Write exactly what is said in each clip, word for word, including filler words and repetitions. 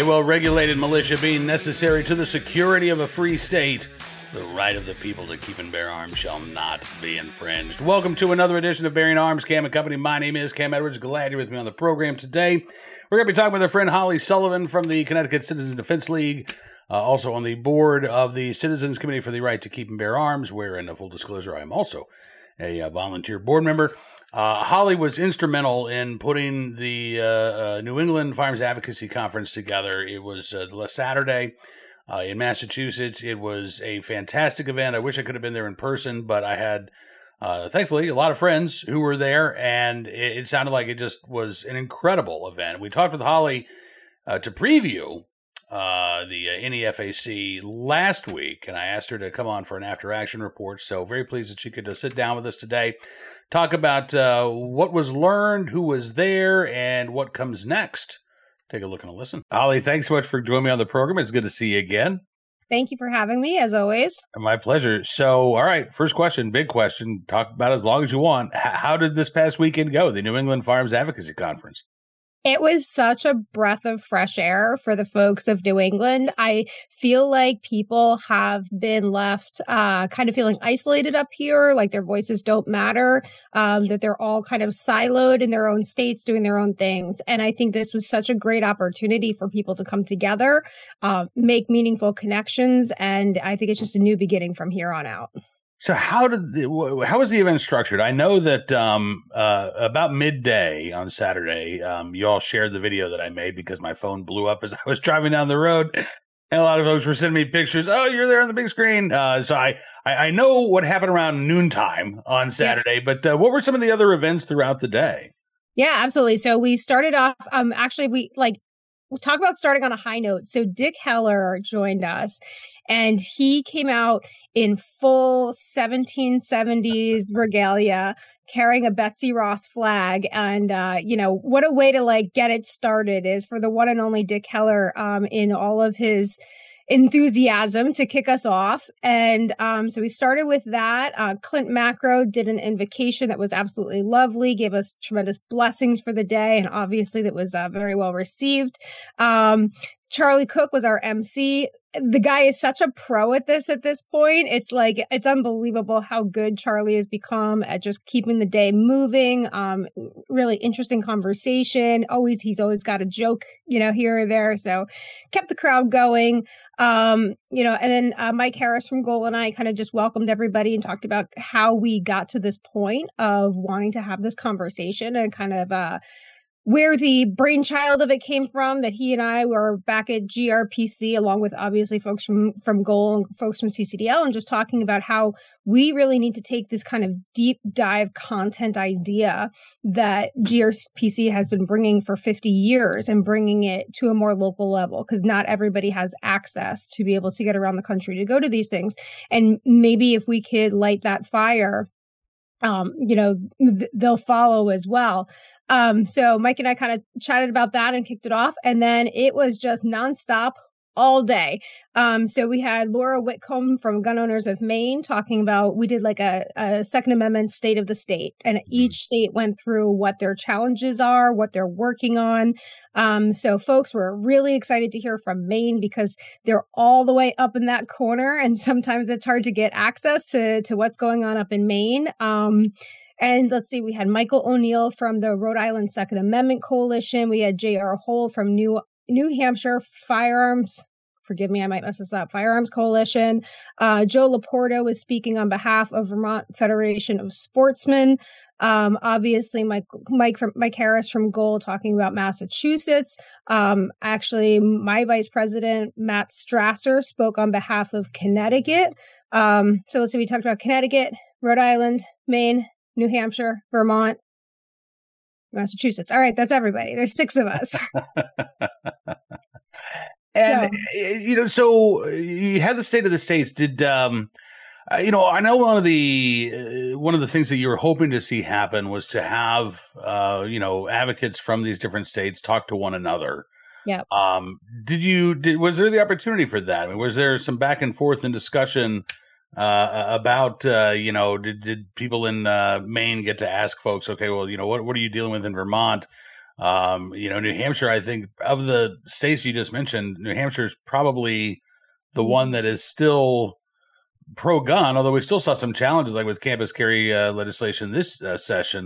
A well-regulated militia being necessary to the security of a free state, the right of the people to keep and bear arms shall not be infringed. Welcome to another edition of Bearing Arms, Cam and Company. My name is Cam Edwards. Glad you're with me on the program today. We're going to be talking with our friend Holly Sullivan from the Connecticut Citizen Defense League, uh, also on the board of the Citizens Committee for the Right to Keep and Bear Arms, where, in a full disclosure, I am also a, a volunteer board member. Uh, Holly was instrumental in putting the uh, uh, New England Firearms Advocacy Conference together. It was uh, last Saturday uh, in Massachusetts. It was a fantastic event. I wish I could have been there in person, but I had, uh, thankfully, a lot of friends who were there, and it, it sounded like it just was an incredible event. We talked with Holly uh, to preview uh, the uh, N E F A C last week, and I asked her to come on for an after-action report, so very pleased that she could uh, sit down with us today, talk about uh, what was learned, who was there, and what comes next. Take a look and a listen. Holly, thanks so much for joining me on the program. It's good to see you again. Thank you for having me, as always. My pleasure. So, all right, first question, big question. Talk about it as long as you want. H- how did this past weekend go, the New England Firearms Advocacy Conference? It was such a breath of fresh air for the folks of New England. I feel like people have been left uh, kind of feeling isolated up here, like their voices don't matter, um, that they're all kind of siloed in their own states doing their own things. And I think this was such a great opportunity for people to come together, uh, make meaningful connections. And I think it's just a new beginning from here on out. So how did the, how was the event structured? I know that um, uh, about midday on Saturday, um, you all shared the video that I made because my phone blew up as I was driving down the road. And a lot of folks were sending me pictures. Oh, you're there on the big screen. Uh, so I, I, I know what happened around noontime on Saturday, yeah. But uh, what were some of the other events throughout the day? Yeah, absolutely. So we started off, um, actually, we like, we talk about starting on a high note. So Dick Heller joined us, and he came out in full seventeen seventies regalia, carrying a Betsy Ross flag. And, uh, you know, what a way to like get it started is for the one and only Dick Heller, um, in all of his enthusiasm to kick us off. And um, so we started with that. Uh, Clint Macro did an invocation that was absolutely lovely, gave us tremendous blessings for the day. And obviously that was uh, very well received. Um, Charlie Cook was our M C. The guy is such a pro at this at this point. It's like, it's unbelievable how good Charlie has become at just keeping the day moving. Um, really interesting conversation. Always, he's always got a joke, you know, here or there. So kept the crowd going. Um, you know, and then uh, Mike Harris from Goal and I kind of just welcomed everybody and talked about how we got to this point of wanting to have this conversation and kind of, uh, where the brainchild of it came from, that he and I were back at G R P C, along with obviously folks from, from Goal and folks from C C D L, and just talking about how we really need to take this kind of deep dive content idea that G R P C has been bringing for fifty years and bringing it to a more local level, because not everybody has access to be able to get around the country to go to these things. And maybe if we could light that fire, Um, you know, th- they'll follow as well. Um, so Mike and I kind of chatted about that and kicked it off. And then it was just nonstop all day. Um, so we had Laura Whitcomb from Gun Owners of Maine talking about, we did like a, a Second Amendment state of the state, and each state went through what their challenges are, what they're working on. Um, so folks were really excited to hear from Maine because they're all the way up in that corner, and sometimes it's hard to get access to, to what's going on up in Maine. Um, And let's see, we had Michael O'Neill from the Rhode Island Second Amendment Coalition. We had J R Hole from New New Hampshire Firearms. Forgive me, I might mess this up. Firearms Coalition. Uh, Joe Laporta was speaking on behalf of Vermont Federation of Sportsmen. Um, obviously, Mike Mike from Mike Harris from Goal talking about Massachusetts. Um, actually, my vice president Matt Strasser spoke on behalf of Connecticut. Um, so let's see, we talked about Connecticut, Rhode Island, Maine, New Hampshire, Vermont, Massachusetts. All right, that's everybody. There's six of us. And, so, you know, so you had the State of the States. Did, um, uh, you know, I know one of the uh, one of the things that you were hoping to see happen was to have, uh, you know, advocates from these different states talk to one another. Yeah. Um, did you, did, was there the opportunity for that? I mean, was there some back and forth and discussion uh, about, uh, you know, did, did people in uh, Maine get to ask folks, okay, well, you know, what, what are you dealing with in Vermont? Um, you know, New Hampshire, I think of the states you just mentioned, New Hampshire is probably the one that is still pro-gun, although we still saw some challenges like with campus carry uh, legislation this uh, session.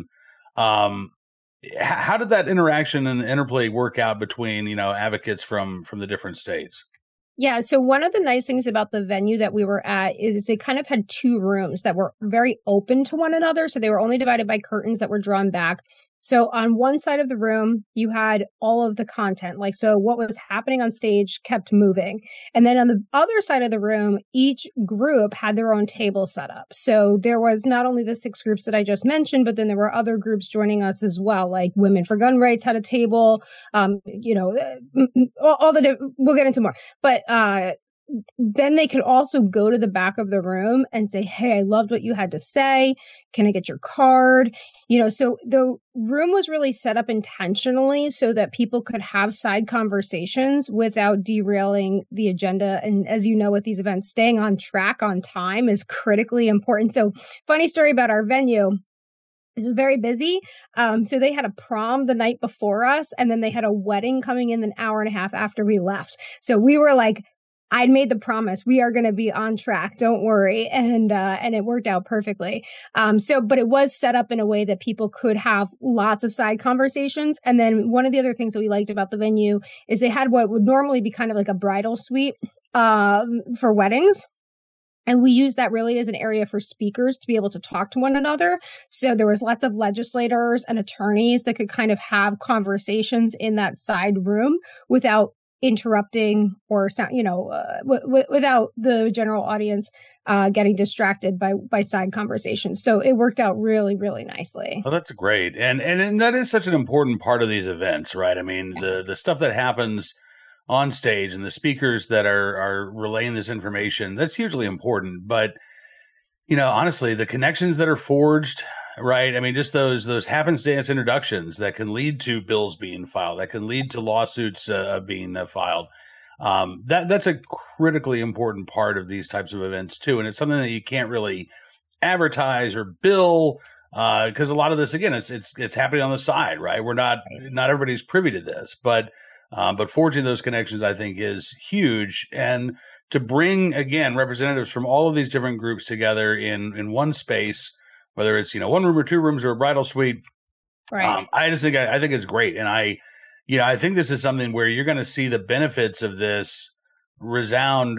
Um, h- how did that interaction and interplay work out between, you know, advocates from from the different states? Yeah. So one of the nice things about the venue that we were at is they kind of had two rooms that were very open to one another. So they were only divided by curtains that were drawn back. So on one side of the room, you had all of the content. Like, so what was happening on stage kept moving. And then on the other side of the room, each group had their own table set up. So there was not only the six groups that I just mentioned, but then there were other groups joining us as well. Like Women for Gun Rights had a table, um, you know, all, all the, we'll get into more, but, uh, then they could also go to the back of the room and say, hey, I loved what you had to say. Can I get your card? You know, so the room was really set up intentionally so that people could have side conversations without derailing the agenda. And as you know, with these events, staying on track on time is critically important. So funny story about our venue. It was very busy. Um, so they had a prom the night before us, and then they had a wedding coming in an hour and a half after we left. So we were like, I'd made the promise. We are going to be on track. Don't worry. And, uh, and it worked out perfectly. Um, so, but it was set up in a way that people could have lots of side conversations. And then one of the other things that we liked about the venue is they had what would normally be kind of like a bridal suite, um, for weddings. And we use that really as an area for speakers to be able to talk to one another. So there was lots of legislators and attorneys that could kind of have conversations in that side room without interrupting or sound, you know, uh, w- w- without the general audience uh, getting distracted by by side conversations. So it worked out really, really nicely. Oh, that's great, and and and that is such an important part of these events, right? I mean, the Yes. the stuff that happens on stage and the speakers that are are relaying this information, that's hugely important. But you know, honestly, the connections that are forged, right? I mean, just those those happenstance introductions that can lead to bills being filed, that can lead to lawsuits uh, being uh, filed. Um, that that's a critically important part of these types of events too, and it's something that you can't really advertise or bill because a lot of this, again, it's it's it's happening on the side, right? We're not Right. not everybody's privy to this, but um, but forging those connections, I think, is huge. And to bring again representatives from all of these different groups together in in one space, whether it's you know one room or two rooms or a bridal suite, Right. um, I just think I, I think it's great, and I you know I think this is something where you're going to see the benefits of this resound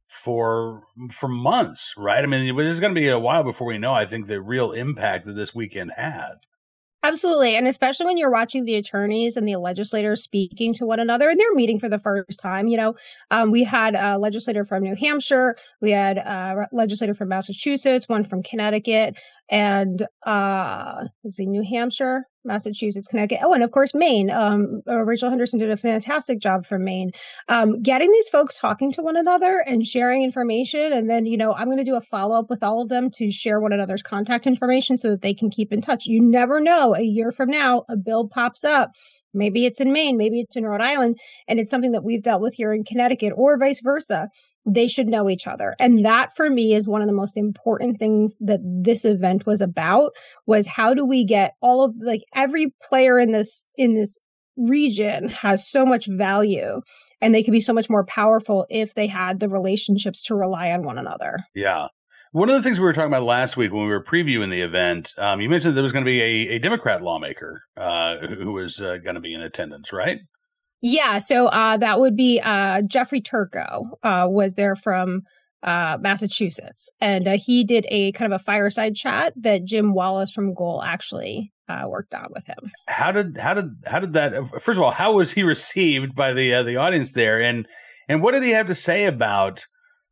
for for months, right? I mean, it's going to be a while before we know, I think, the real impact that this weekend had. Absolutely. And especially when you're watching the attorneys and the legislators speaking to one another and they're meeting for the first time. You know, um, we had a legislator from New Hampshire, we had a legislator from Massachusetts, one from Connecticut, and uh, let's see, New Hampshire, Massachusetts, Connecticut. Oh, and of course, Maine. Um, uh, Rachel Henderson did a fantastic job from Maine. Um, getting these folks talking to one another and sharing information. And then, you know, I'm going to do a follow up with all of them to share one another's contact information so that they can keep in touch. You never know. A year from now, a bill pops up. Maybe it's in Maine, maybe it's in Rhode Island, and it's something that we've dealt with here in Connecticut or vice versa. They should know each other. And that for me is one of the most important things that this event was about, was how do we get all of, like, every player in this, in this region has so much value and they could be so much more powerful if they had the relationships to rely on one another. Yeah. One of the things we were talking about last week when we were previewing the event, um, you mentioned there was going to be a, a Democrat lawmaker uh, who, who was uh, going to be in attendance, right? Yeah, so uh, that would be uh, Jeffrey Turco uh, was there from uh, Massachusetts, and uh, he did a kind of a fireside chat that Jim Wallace from Goal actually uh, worked on with him. How did how did how did that? First of all, how was he received by the uh, the audience there, and and what did he have to say about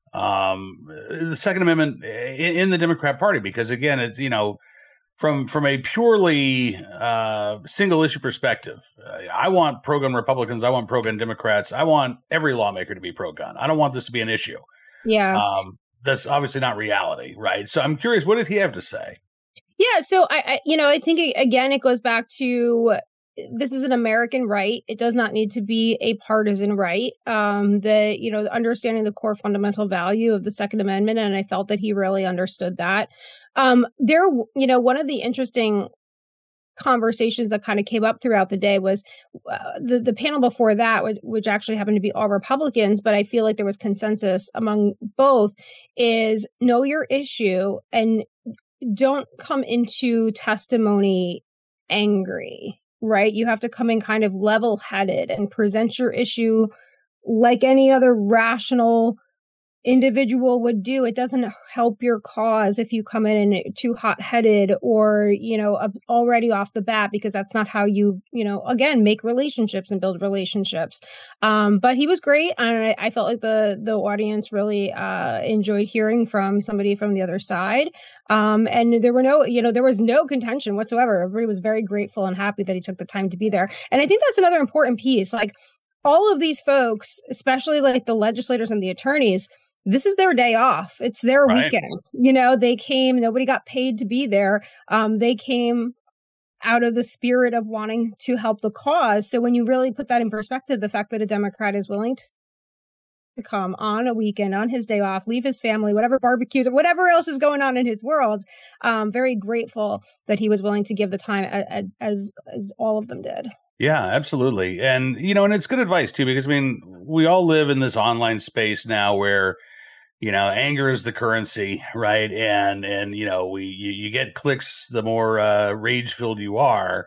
um, the Second Amendment in, in the Democrat Party? Because again, it's you know. From from a purely uh, single issue perspective, uh, I want pro-gun Republicans. I want pro-gun Democrats. I want every lawmaker to be pro-gun. I don't want this to be an issue. Yeah. Um, that's obviously not reality, right? So I'm curious, what did he have to say? Yeah. So I, I you know, I think, again, it goes back to this is an American right. It does not need to be a partisan right. Um, the, you know, understanding the core fundamental value of the Second Amendment. And I felt that he really understood that. Um, there, you know, one of the interesting conversations that kind of came up throughout the day was uh, the, the panel before that, which, which actually happened to be all Republicans, but I feel like there was consensus among both, is know your issue and don't come into testimony angry, right? You have to come in kind of level-headed and present your issue like any other rational individual would do. It doesn't help your cause if you come in and too hot-headed or, you know, already off the bat, because that's not how you, you know, again, make relationships and build relationships. Um, but he was great. And I, I felt like the, the audience really, uh, enjoyed hearing from somebody from the other side. Um, and there were no, you know, there was no contention whatsoever. Everybody was very grateful and happy that he took the time to be there. And I think that's another important piece. Like, all of these folks, especially like the legislators and the attorneys, this is their day off. It's their right. weekend. You know, they came, nobody got paid to be there. Um, they came out of the spirit of wanting to help the cause. So when you really put that in perspective, the fact that a Democrat is willing to to come on a weekend, on his day off, leave his family, whatever barbecues or whatever else is going on in his world, um, very grateful that he was willing to give the time as, as, as all of them did. Yeah, absolutely. And, you know, and it's good advice too, because I mean, we all live in this online space now where, you know, anger is the currency, right? And, and, you know, we, you, you get clicks, the more uh, rage filled you are.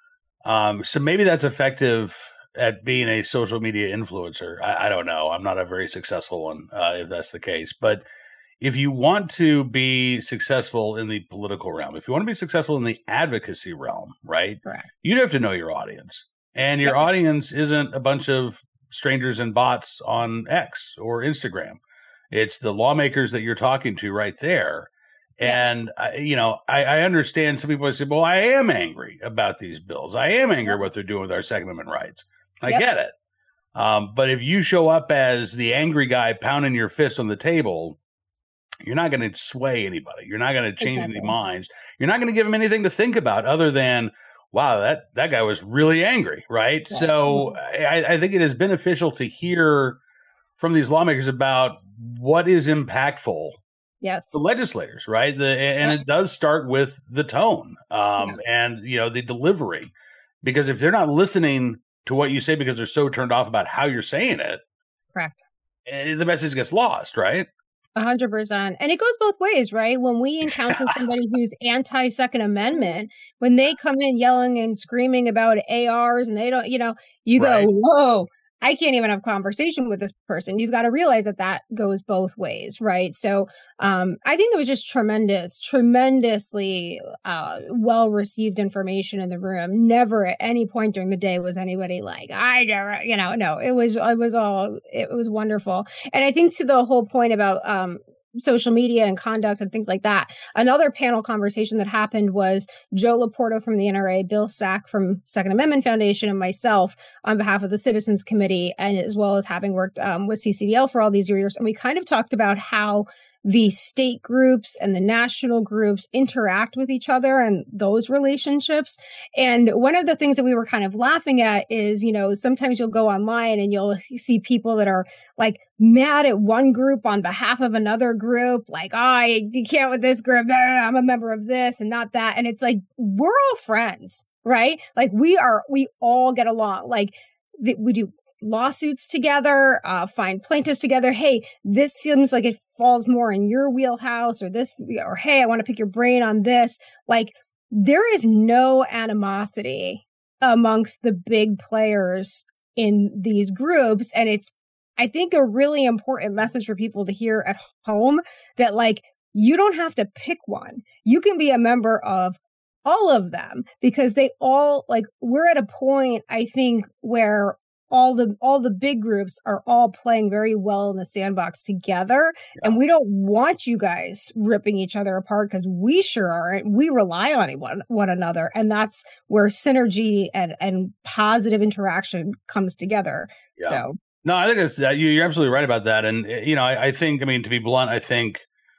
Um, so maybe that's effective at being a social media influencer. I, I don't know. I'm not a very successful one, uh, if that's the case. But if you want to be successful in the political realm, if you want to be successful in the advocacy realm, right, right. you'd have to know your audience. And your yep. audience isn't a bunch of strangers and bots on X or Instagram. It's the lawmakers that you're talking to right there. And, yeah. I, you know, I, I understand some people say, well, I am angry about these bills. I am angry yep. what they're doing with our Second Amendment rights. I yep. get it. Um, but if you show up as the angry guy pounding your fist on the table, you're not going to sway anybody. You're not going to change exactly. any minds. You're not going to give them anything to think about other than, wow, that, that guy was really angry, right? Yeah. So I, I think it is beneficial to hear from these lawmakers about what is impactful yes. to legislators, right? The, and yeah. it does start with the tone um, yeah. and, you know, the delivery. Because if they're not listening to what you say because they're so turned off about how you're saying it, correct, the message gets lost, right? A hundred percent. And it goes both ways, right? When we encounter somebody who's anti-Second Amendment, when they come in yelling and screaming about A Rs and they don't, you know, you right. go, whoa, I can't even have a conversation with this person. You've got to realize that that goes both ways, right? So um, I think there was just tremendous, tremendously uh, well-received information in the room. Never at any point during the day was anybody like, I never, you know, no, it was, it was all, it was wonderful. And I think to the whole point about um, social media and conduct and things like that. Another panel conversation that happened was Joe Laporto from the N R A, Bill Sack from Second Amendment Foundation, and myself on behalf of the Citizens Committee, and as well as having worked um, with C C D L for all these years. And we kind of talked about how the state groups and the national groups interact with each other and those relationships. And one of the things that we were kind of laughing at is, you know, sometimes you'll go online and you'll see people that are like mad at one group on behalf of another group, like, oh, I you can't with this group, I'm a member of this and not that. And it's like, we're all friends, right? Like we are, we all get along. Like th- we do lawsuits together, uh, find plaintiffs together. Hey, this seems like it falls more in your wheelhouse, or this, or hey, I want to pick your brain on this. Like there is no animosity amongst the big players in these groups. And it's, I think, a really important message for people to hear at home that like, you don't have to pick one. You can be a member of all of them because they all like, we're at a point, I think, where all the all the big groups are all playing very well in the sandbox together. Yeah. And we don't want you guys ripping each other apart because we sure aren't. We rely on one, one another. And that's where synergy and, and positive interaction comes together. Yeah. So no, I think it's uh, you, you're absolutely right about that. And, you know, I, I think, I mean, to be blunt, I think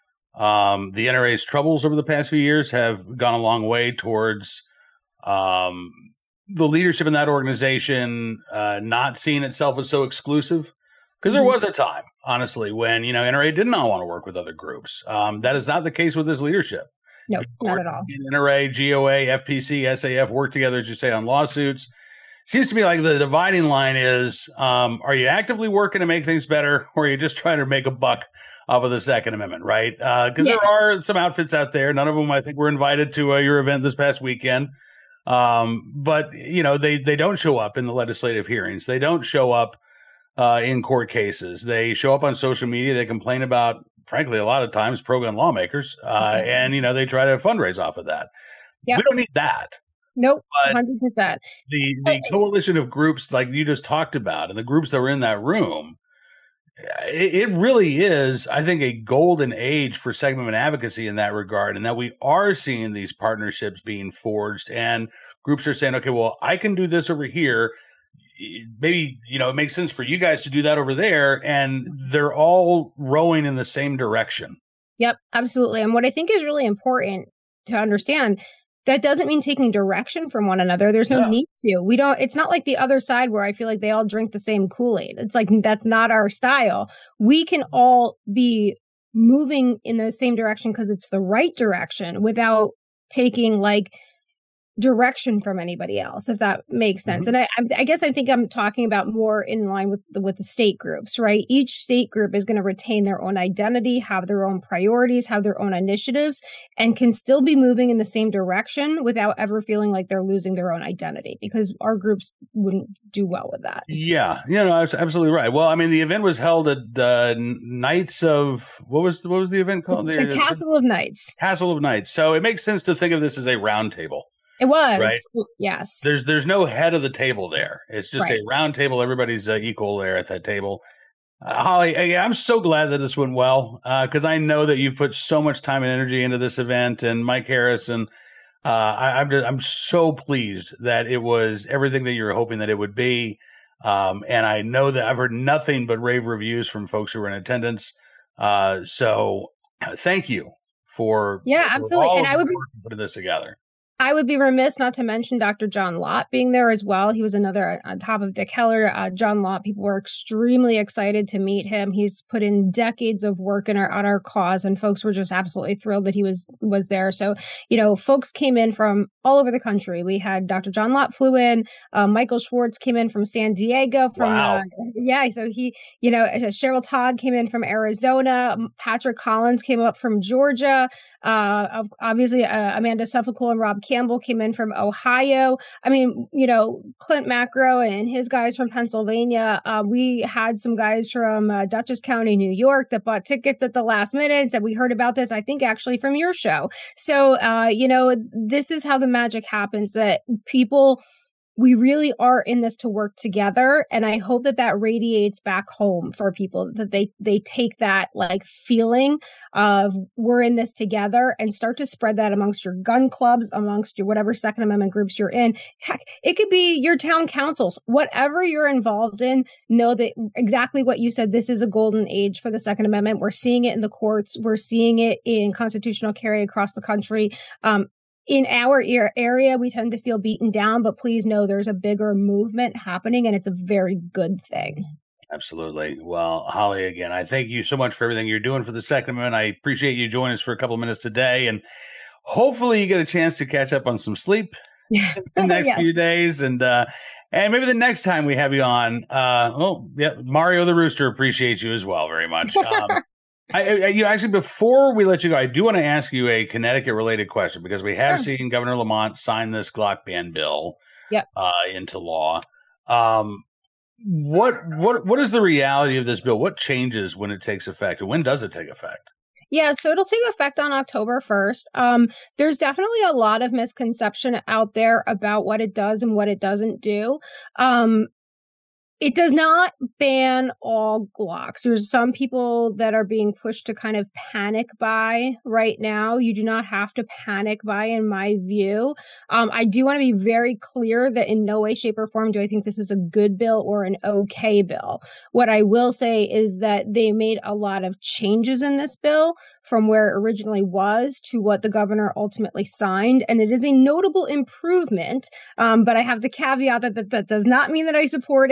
um, the N R A's troubles over the past few years have gone a long way towards um the leadership in that organization uh, not seeing itself as so exclusive. Because there was a time, honestly, when, you know, N R A did not want to work with other groups. Um, that is not the case with this leadership. No, not at all. N R A, G O A, F P C, S A F work together, as you say, on lawsuits. Seems to me like the dividing line is, um, are you actively working to make things better, or are you just trying to make a buck off of the Second Amendment, right? Because uh, yeah. there are some outfits out there. None of them, I think, were invited to uh, your event this past weekend. Um, but, you know, they, they don't show up in the legislative hearings. They don't show up uh, in court cases. They show up on social media. They complain about, frankly, a lot of times pro-gun lawmakers. Uh, okay. And, you know, they try to fundraise off of that. Yep. We don't need that. Nope, one hundred percent. The the coalition of groups like you just talked about and the groups that were in that room, it, it really is, I think, a golden age for Second Amendment advocacy in that regard, and that we are seeing these partnerships being forged and groups are saying, okay, well, I can do this over here. Maybe, you know, it makes sense for you guys to do that over there. And they're all rowing in the same direction. Yep, absolutely. And what I think is really important to understand, that doesn't mean taking direction from one another. There's no yeah. need to. We don't, it's not like the other side where I feel like they all drink the same Kool-Aid. It's like, that's not our style. We can all be moving in the same direction because it's the right direction without taking like direction from anybody else, if that makes sense. Mm-hmm. And I, I guess I think I'm talking about more in line with the, with the state groups, right? Each state group is going to retain their own identity, have their own priorities, have their own initiatives, and can still be moving in the same direction without ever feeling like they're losing their own identity, because our groups wouldn't do well with that. Yeah, you know, that's absolutely right. Well, I mean, the event was held at the Knights of, what was, what was the event called? The, the Castle of Knights. Castle of Knights. So it makes sense to think of this as a round table. It was, right? Yes. There's there's no head of the table there. It's just right. a round table. Everybody's uh, equal there at that table. Uh, Holly, I'm so glad that this went well, because uh, I know that you've put so much time and energy into this event. And Mike Harris, and uh, I, I'm just, I'm so pleased that it was everything that you were hoping that it would be. Um, and I know that I've heard nothing but rave reviews from folks who were in attendance. Uh, so thank you for yeah, for absolutely. all and I would be putting this together. I would be remiss not to mention Doctor John Lott being there as well. He was another on top of Dick Heller. Uh, John Lott, people were extremely excited to meet him. He's put in decades of work in our, on our cause, and folks were just absolutely thrilled that he was, was there. So, you know, folks came in from all over the country. We had Doctor John Lott flew in. Uh, Michael Schwartz came in from San Diego. From wow. uh, yeah, so he, you know, Cheryl Todd came in from Arizona. Patrick Collins came up from Georgia. Uh, obviously, uh, Amanda Suffolk and Rob Campbell came in from Ohio. I mean, you know, Clint Macro and his guys from Pennsylvania. Uh, we had some guys from uh, Dutchess County, New York, that bought tickets at the last minute and said, we heard about this, I think, actually from your show. So, uh, you know, this is how the magic happens, that people, we really are in this to work together. And I hope that that radiates back home for people, that they, they take that like feeling of we're in this together and start to spread that amongst your gun clubs, amongst your whatever Second Amendment groups you're in. Heck, it could be your town councils, whatever you're involved in. Know that exactly what you said. This is a golden age for the Second Amendment. We're seeing it in the courts. We're seeing it in constitutional carry across the country. Um, In our area, we tend to feel beaten down, but please know there's a bigger movement happening, and it's a very good thing. Absolutely. Well, Holly, again, I thank you so much for everything you're doing for the Second Amendment. I appreciate you joining us for a couple of minutes today, and hopefully you get a chance to catch up on some sleep in the next yeah. few days, and uh, and maybe the next time we have you on, uh, oh, yeah, Mario the Rooster appreciates you as well very much. Um, I, I, you know, actually, before we let you go, I do want to ask you a Connecticut-related question, because we have sure. seen Governor Lamont sign this Glock ban bill yep. uh, into law. Um, what what what is the reality of this bill? What changes when it takes effect, and when does it take effect? Yeah, so it'll take effect on October first. Um, there's definitely a lot of misconception out there about what it does and what it doesn't do. Um, It does not ban all Glocks. There's some people that are being pushed to kind of panic buy right now. You do not have to panic buy, in my view. Um, I do want to be very clear that in no way, shape, or form do I think this is a good bill or an okay bill. What I will say is that they made a lot of changes in this bill from where it originally was to what the governor ultimately signed. And it is a notable improvement. Um, but I have to caveat that, that that does not mean that I support it, nor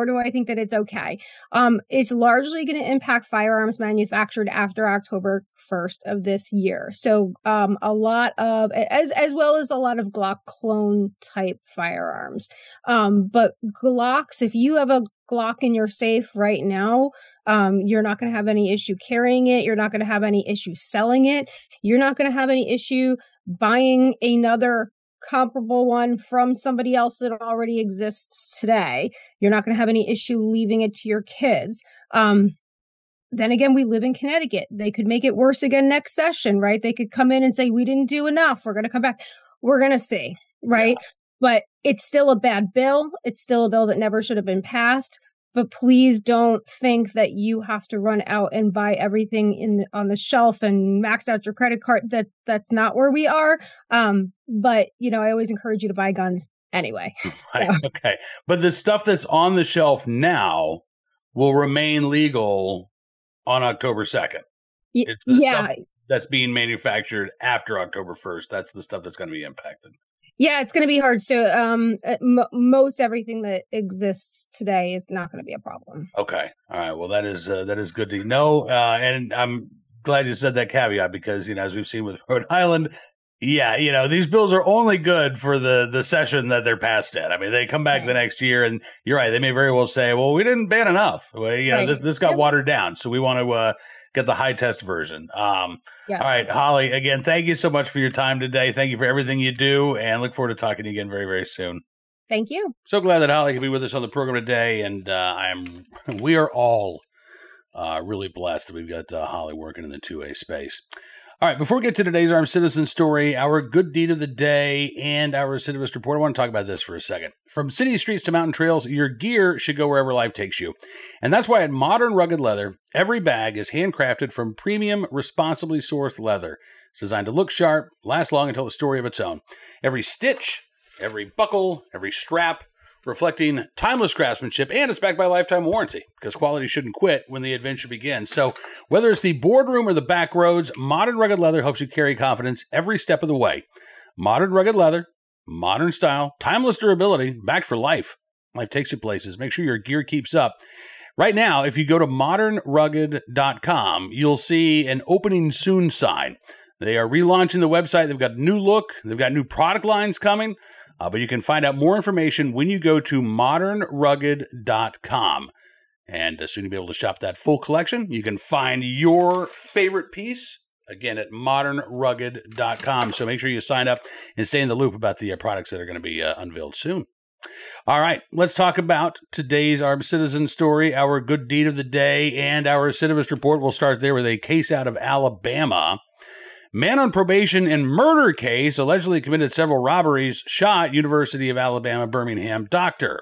do I think that it's okay. Um, it's largely going to impact firearms manufactured after October first of this year. So um, a lot of, as as well as a lot of Glock clone type firearms. Um, but Glocks, if you have a Glock in your safe right now, um, you're not going to have any issue carrying it. You're not going to have any issue selling it. You're not going to have any issue buying another comparable one from somebody else that already exists today. You're not going to have any issue leaving it to your kids. Um, then again, we live in Connecticut. They could make it worse again next session, right? They could come in and say, we didn't do enough. We're going to come back. We're going to see, right? Yeah. But it's still a bad bill. It's still a bill that never should have been passed. But please don't think that you have to run out and buy everything in the, on the shelf and max out your credit card. That that's not where we are. Um, but, you know, I always encourage you to buy guns anyway. Right, so. Okay. But the stuff that's on the shelf now will remain legal on October second. It's the yeah. stuff that's being manufactured after October first. That's the stuff that's going to be impacted. Yeah, it's going to be hard. So um, m- most everything that exists today is not going to be a problem. Okay. All right. Well, that is uh, that is good to know. Uh, and I'm glad you said that caveat because, you know, as we've seen with Rhode Island, yeah, you know, these bills are only good for the, the session that they're passed in. I mean, they come back right. the next year and you're right. They may very well say, well, we didn't ban enough. Well, you know, right. this, this got yep. watered down. So we want to uh, get the high test version. Um, yeah. All right, Holly, again, thank you so much for your time today. Thank you for everything you do and look forward to talking to you again very, very soon. Thank you. So glad that Holly could be with us on the program today. And uh, I'm, we are all uh, really blessed that we've got uh, Holly working in the two A space. All right, before we get to today's Armed Citizen story, our good deed of the day, and our recidivist report, I want to talk about this for a second. From city streets to mountain trails, your gear should go wherever life takes you. And that's why at Modern Rugged Leather, every bag is handcrafted from premium, responsibly sourced leather. It's designed to look sharp, last long, and tell a story of its own. Every stitch, every buckle, every strap, reflecting timeless craftsmanship, and it's backed by a lifetime warranty because quality shouldn't quit when the adventure begins. So whether it's the boardroom or the back roads, Modern Rugged Leather helps you carry confidence every step of the way. Modern Rugged Leather, modern style, timeless durability, backed for life. Life takes you places. Make sure your gear keeps up. Right now, if you go to modern rugged dot com, you'll see an opening soon sign. They are relaunching the website. They've got a new look. They've got new product lines coming. Uh, but you can find out more information when you go to modern rugged dot com. And uh, soon you'll be able to shop that full collection. You can find your favorite piece, again, at modern rugged dot com. So make sure you sign up and stay in the loop about the uh, products that are going to be uh, unveiled soon. All right, let's talk about today's Armed Citizen story, our good deed of the day, and our recidivist report. We'll start there with a case out of Alabama. Man on probation in murder case allegedly committed several robberies, shot University of Alabama, Birmingham doctor.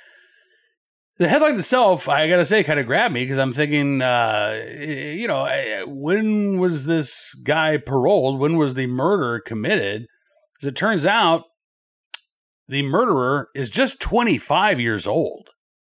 The headline itself, I got to say, kind of grabbed me because I'm thinking, uh, you know, when was this guy paroled? When was the murder committed? As it turns out, the murderer is just twenty-five years old.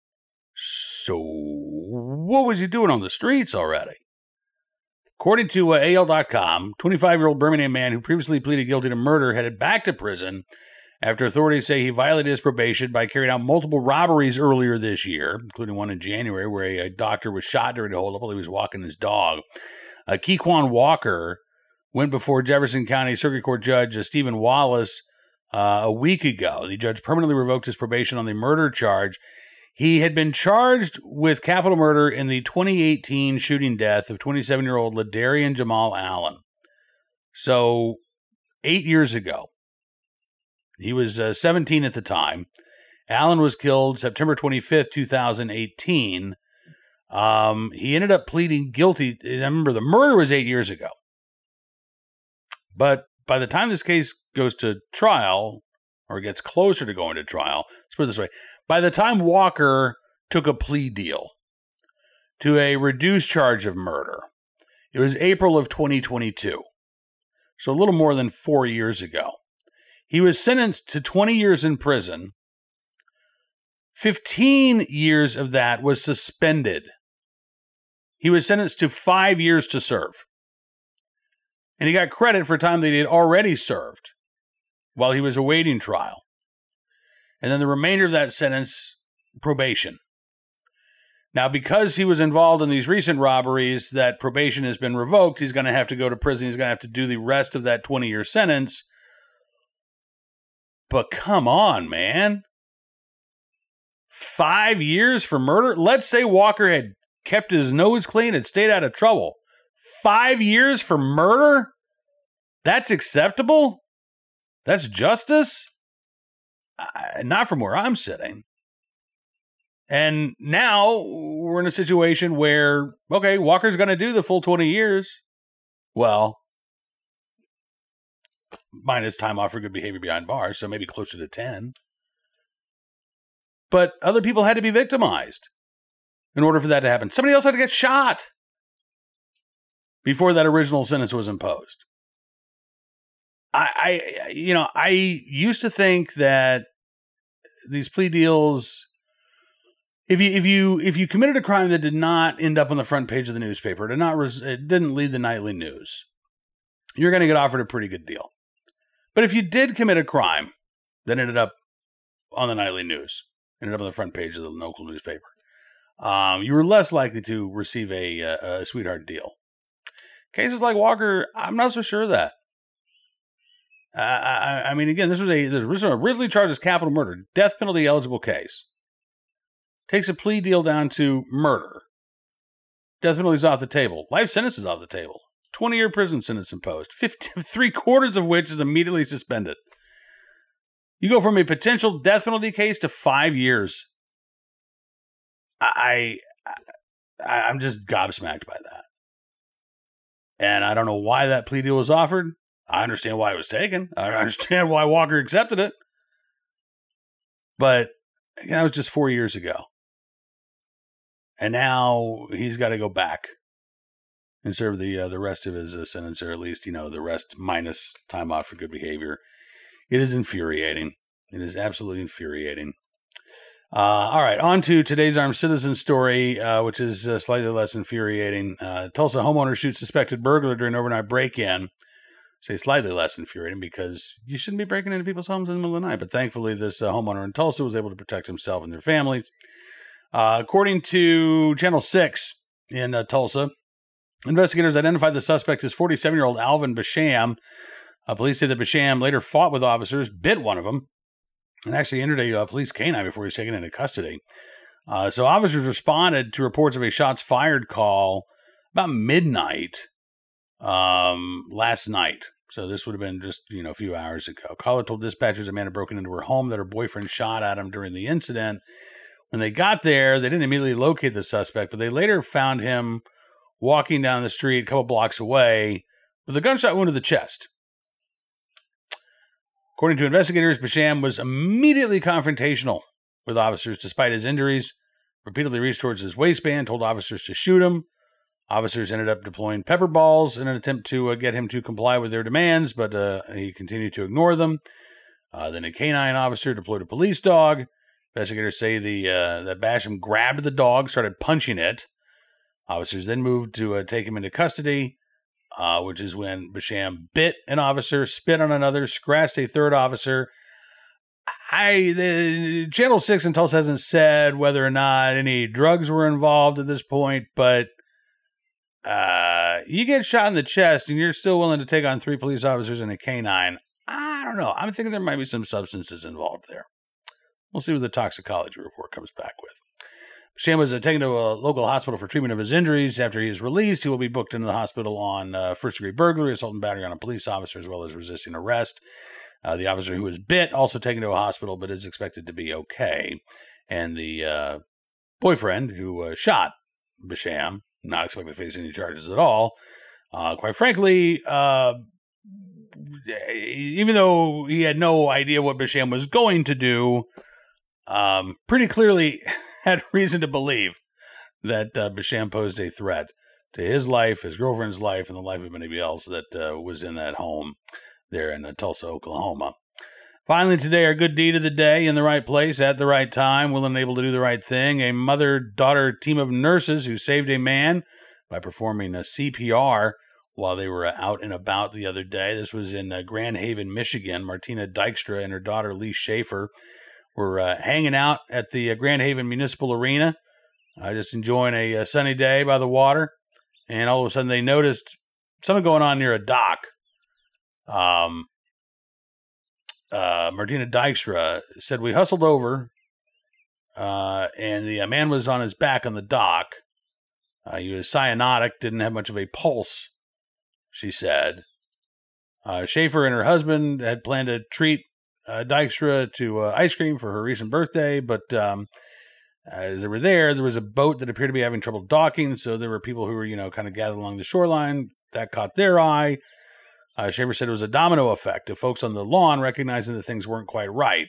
So what was he doing on the streets already? According to uh, A L dot com, twenty-five-year-old Birmingham man who previously pleaded guilty to murder headed back to prison after authorities say he violated his probation by carrying out multiple robberies earlier this year, including one in January where a, a doctor was shot during a holdup while he was walking his dog. Uh, Kequan Walker went before Jefferson County Circuit Court Judge uh, Stephen Wallace uh, a week ago. The judge permanently revoked his probation on the murder charge. He had been charged with capital murder in the twenty eighteen shooting death of twenty-seven-year-old Ladarian Jamal Allen. So, eight years ago, he was uh, seventeen at the time. Allen was killed September twenty-fifth, twenty eighteen. Um, he ended up pleading guilty. I remember the murder was eight years ago. But by the time this case goes to trial, or gets closer to going to trial, let's put it this way. By the time Walker took a plea deal to a reduced charge of murder, it was April of twenty twenty-two. So a little more than four years ago. He was sentenced to twenty years in prison. fifteen years of that was suspended. He was sentenced to five years to serve. And he got credit for time that he had already served while he was awaiting trial. And then the remainder of that sentence, probation. Now, because he was involved in these recent robberies, that probation has been revoked. He's going to have to go to prison. He's going to have to do the rest of that twenty-year sentence. But come on, man. Five years for murder? Let's say Walker had kept his nose clean and stayed out of trouble. Five years for murder? That's acceptable? That's justice? Uh, not from where I'm sitting. And now we're in a situation where, okay, Walker's going to do the full twenty years. Well, minus time off for good behavior behind bars, so maybe closer to ten. But other people had to be victimized in order for that to happen. Somebody else had to get shot before that original sentence was imposed. I, I you know, I used to think that these plea deals, If you if you if you committed a crime that did not end up on the front page of the newspaper, did not res- it didn't lead the nightly news, you're going to get offered a pretty good deal. But if you did commit a crime that ended up on the nightly news, ended up on the front page of the local newspaper, um, you were less likely to receive a, a, a sweetheart deal. Cases like Walker, I'm not so sure of that. Uh, I, I mean, again, this was a this was originally charged as capital murder, death penalty eligible case. Takes a plea deal down to murder. Death penalty's off the table. Life sentence is off the table. twenty-year prison sentence imposed. fifty, three quarters of which is immediately suspended. You go from a potential death penalty case to five years. I, I, I'm just gobsmacked by that. And I don't know why that plea deal was offered. I understand why it was taken. I understand why Walker accepted it. But that was just four years ago. And now he's got to go back and serve the uh, the rest of his uh, sentence, or at least, you know, the rest minus time off for good behavior. It is infuriating. It is absolutely infuriating. Uh, all right, on to today's armed citizen story, uh, which is uh, slightly less infuriating. Uh, Tulsa homeowner shoots suspected burglar during overnight break-in. Say slightly less infuriating because you shouldn't be breaking into people's homes in the middle of the night. But thankfully, this uh, homeowner in Tulsa was able to protect himself and their families. Uh, according to Channel six in uh, Tulsa, investigators identified the suspect as forty-seven-year-old Alvin Basham. Uh, police say that Basham later fought with officers, bit one of them, and actually entered a uh, police canine before he was taken into custody. Uh, so officers responded to reports of a shots fired call about midnight um, last night. So this would have been just, you know, a few hours ago. Caller told dispatchers a man had broken into her home, that her boyfriend shot at him during the incident. When they got there, they didn't immediately locate the suspect, but they later found him walking down the street a couple blocks away with a gunshot wound to the chest. According to investigators, Basham was immediately confrontational with officers despite his injuries, repeatedly reached towards his waistband, told officers to shoot him. Officers ended up deploying pepper balls in an attempt to uh, get him to comply with their demands, but uh, he continued to ignore them. Uh, then a canine officer deployed a police dog. Investigators say the uh, that Basham grabbed the dog, started punching it. Officers then moved to uh, take him into custody, uh, which is when Basham bit an officer, spit on another, scratched a third officer. I the Channel six in Tulsa hasn't said whether or not any drugs were involved at this point, but uh, you get shot in the chest and you're still willing to take on three police officers and a canine. I don't know. I'm thinking there might be some substances involved there. We'll see what the toxicology report comes back with. Basham was uh, taken to a local hospital for treatment of his injuries. After he is released, he will be booked into the hospital on uh, first-degree burglary, assault and battery on a police officer, as well as resisting arrest. Uh, the officer who was bit also taken to a hospital, but is expected to be okay. And the uh, boyfriend who uh, shot Basham, not expected to face any charges at all. Uh, quite frankly, uh, even though he had no idea what Basham was going to do, um, pretty clearly had reason to believe that uh, Basham posed a threat to his life, his girlfriend's life, and the life of anybody else that uh, was in that home there in uh, Tulsa, Oklahoma. Finally, today, our good deed of the day, in the right place at the right time, willing and able to do the right thing. A mother-daughter team of nurses who saved a man by performing a C P R while they were out and about the other day. This was in uh, Grand Haven, Michigan. Martina Dykstra and her daughter, Lee Schaefer, were uh, hanging out at the uh, Grand Haven Municipal Arena uh, just enjoying a, a sunny day by the water. And all of a sudden they noticed something going on near a dock. Um, uh, Martina Dykstra said, we hustled over, uh, and the man was on his back on the dock. Uh, he was cyanotic, didn't have much of a pulse, she said. Uh, Schaefer and her husband had planned to treat uh, Dykstra to uh, ice cream for her recent birthday, but um, as they were there, there was a boat that appeared to be having trouble docking, so there were people who were, you know, kind of gathered along the shoreline. That caught their eye. Uh, Schaefer said it was a domino effect of folks on the lawn recognizing that things weren't quite right.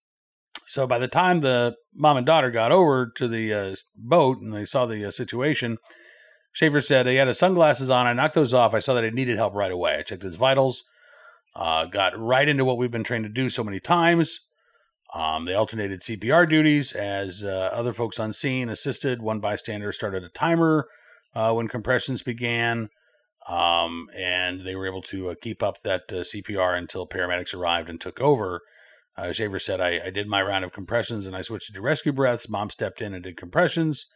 So by the time the mom and daughter got over to the uh, boat and they saw the uh, situation, Schaefer said he had his sunglasses on. I knocked those off. I saw that he needed help right away. I checked his vitals, uh, got right into what we've been trained to do so many times. Um, they alternated C P R duties as uh, other folks on scene assisted. One bystander started a timer uh, when compressions began, um, and they were able to uh, keep up that uh, C P R until paramedics arrived and took over. Uh, Schaefer said, I, I did my round of compressions and I switched to rescue breaths. Mom stepped in and did compressions.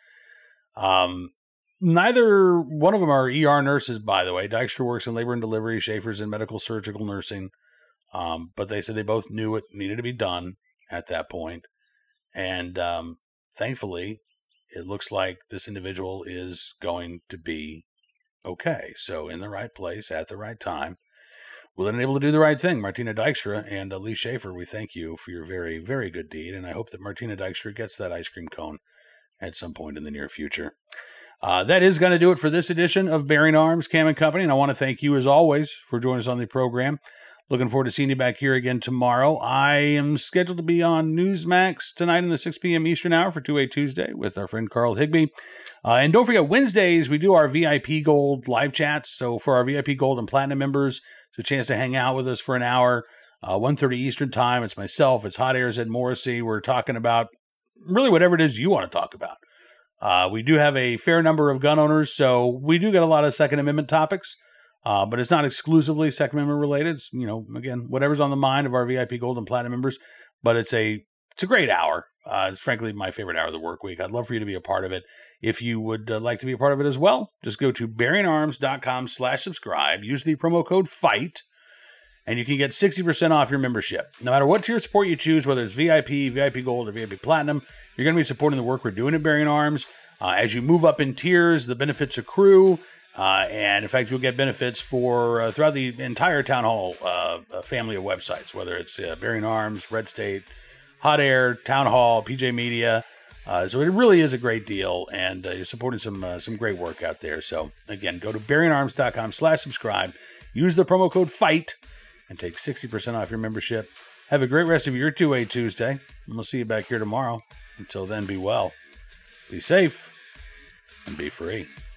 Um, neither one of them are E R nurses, by the way. Dykstra works in labor and delivery. Schaefer's in medical surgical nursing. Um, but they said they both knew it needed to be done at that point. And um, thankfully, it looks like this individual is going to be okay. So in the right place at the right time. Willing and able to do the right thing. Martina Dykstra and uh, Lee Schaefer, we thank you for your very, very good deed. And I hope that Martina Dykstra gets that ice cream cone at some point in the near future. Uh, that is going to do it for this edition of Bearing Arms, Cam and Company. And I want to thank you, as always, for joining us on the program. Looking forward to seeing you back here again tomorrow. I am scheduled to be on Newsmax tonight in the six p.m. Eastern hour for two-Way Tuesday with our friend Carl Higbee. Uh, and don't forget, Wednesdays, we do our V I P Gold live chats. So for our V I P Gold and Platinum members, it's a chance to hang out with us for an hour, uh, one thirty Eastern time. It's myself. It's Hot Airs Ed Morrissey. We're talking about really whatever it is you want to talk about. Uh, we do have a fair number of gun owners, so we do get a lot of Second Amendment topics. Uh, but it's not exclusively Second Amendment related. It's, you know, again, whatever's on the mind of our V I P Gold and Platinum members. But it's a it's a great hour. Uh, it's frankly my favorite hour of the work week. I'd love for you to be a part of it. If you would uh, like to be a part of it as well, just go to bearingarms.com slash subscribe. Use the promo code FIGHT, and you can get sixty percent off your membership. No matter what tier support you choose, whether it's V I P, V I P Gold, or V I P Platinum, you're going to be supporting the work we're doing at Bearing Arms. Uh, as you move up in tiers, the benefits accrue. Uh, and in fact, you'll get benefits for uh, throughout the entire Town Hall uh, family of websites, whether it's uh, Bearing Arms, Red State, Hot Air, Town Hall, P J Media. Uh, so it really is a great deal, and uh, you're supporting some uh, some great work out there. So again, go to bearingarms.com slash subscribe. Use the promo code FIGHT and take sixty percent off your membership. Have a great rest of your two-Way Tuesday, and we'll see you back here tomorrow. Until then, be well, be safe, and be free.